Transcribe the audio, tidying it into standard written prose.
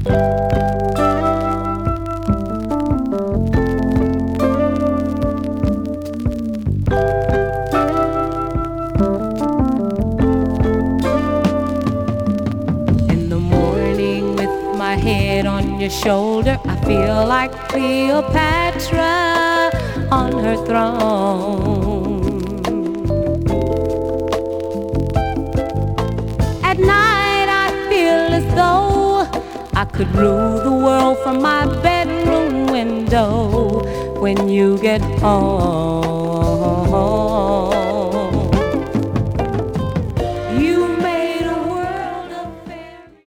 Your shoulder, I feel like Cleopatra on her throne. At night I feel as though I could rule the world from my bedroom window when you get home.